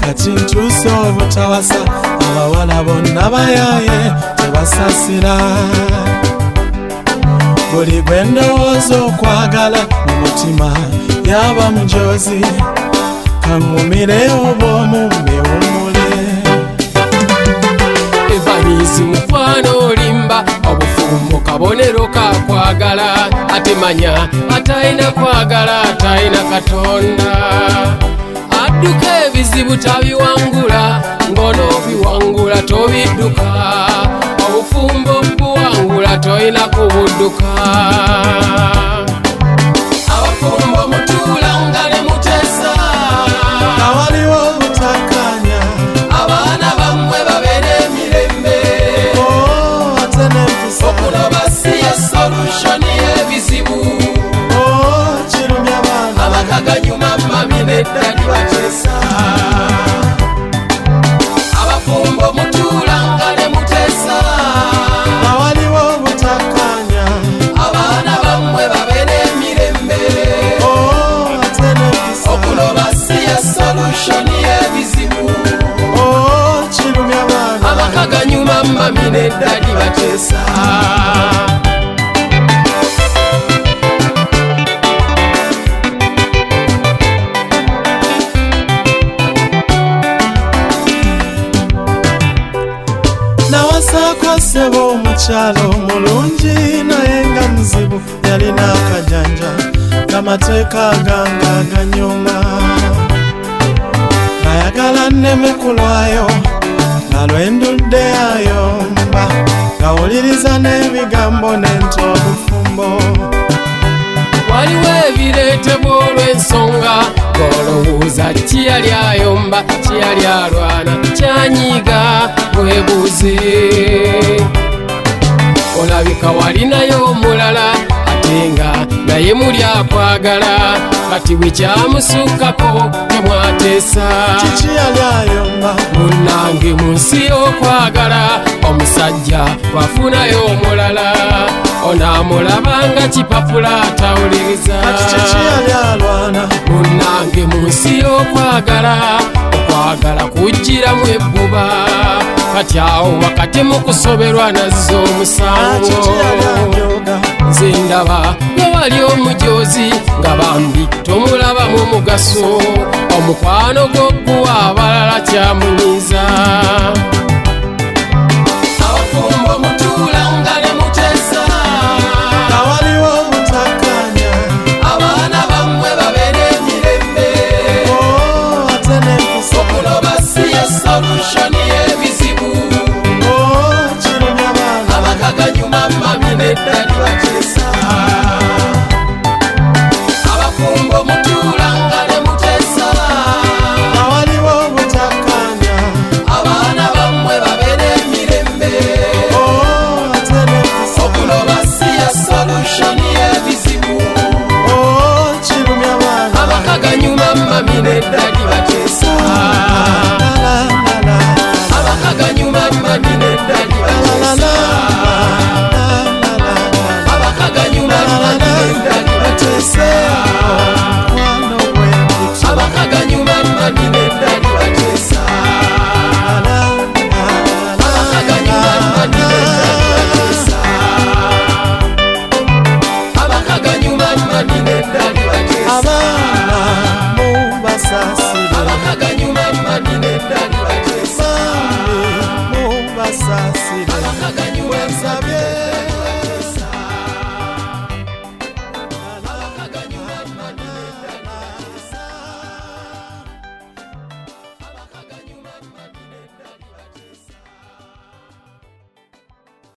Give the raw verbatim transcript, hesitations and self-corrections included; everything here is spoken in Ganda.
kati ntuuse obutawasa abawala bonna bayaye tebasasira buli gwe ndowooza okwagala mu mutima yaba mujozi kaŋŋumire obw'omu mbewummule Evaniisi mukwano olimba obufumbo kabonero kakwagala ate manya atalina kwagala atalina Katonda adduka ebizibu tabiwangula ng'onoobiwangula tobidduka obufumbo buwangula toyina kubudduka abafumbo mutuula nga ne muteesa nga waliwo obutakkaanya abaana bammwe babeere emirembe oh, ate n'empisa okuloba si ye solushoni y'ebizibu oh, kirumya baana amaka ganyuma mami n'eddali bateesa abafumbo mutuula nga ne muteesa nga waliwo obutakkaanya abaana bammwe babeere emirembe oh, ate n'empisa okuloba si ye solushoni y'ebizibu oh, kirumya baana amaka ganyuma mami n'eddali bateesa nawasaako ssebo omukyalo omulungi naye nga muzibu yalina akajanja ng'amateeka gange aganyuma ng'ayagala nneme kulwayo nga lwendudde ayomba ng'awuliriza n'ebigambo n'ente obufumbo waliwo ebireetebwa olw'ensonga ng'olowooza kiyali ayomba kiyali alwana kyanyiiga weebuuze olabika walinayo omulala ate nga naye muli akwagala kati bwe kyamusukkako temwateesa kiki yali ayomba munnange mu nsi y'okwagala omusajja bwafunayo omulala onaamulabanga kipapula atawuliriza kati kiki yali alwana munnange mu nsi y'okwagala okwagala kujjiramu ebbuba kati awo wakati mu kusoberwa nazza omusango kiki yali anyoga nze ndaba nga wali omujozi nga bambi tomulabamu mugaso omukwano gw'okuwa abalala kyamunyiza abafumbo mutuula nga ne muteesa nga waliwo obutakkaanya abaana bammwe babeere emirembe oh, ate n'empisa okuloba si ye solushoni y'ebizibu oh, kirumya baana amaka ganyuma mami n'eddali bateesa abafumbo mutuula nga ne muteesa nga waliwo obutakkaanya abaana bammwe babeere emirembe oh, ate n'empisa okuloba si ye solushoni y'ebizibu oh, kirumya baana amaka ganyuma mami n'eddali bateesa la, la, la, amaka ganyuma mami n'eddali bateesa amaka ganyuma mami n'eddali bateesa amaka ganyuma mami n'eddali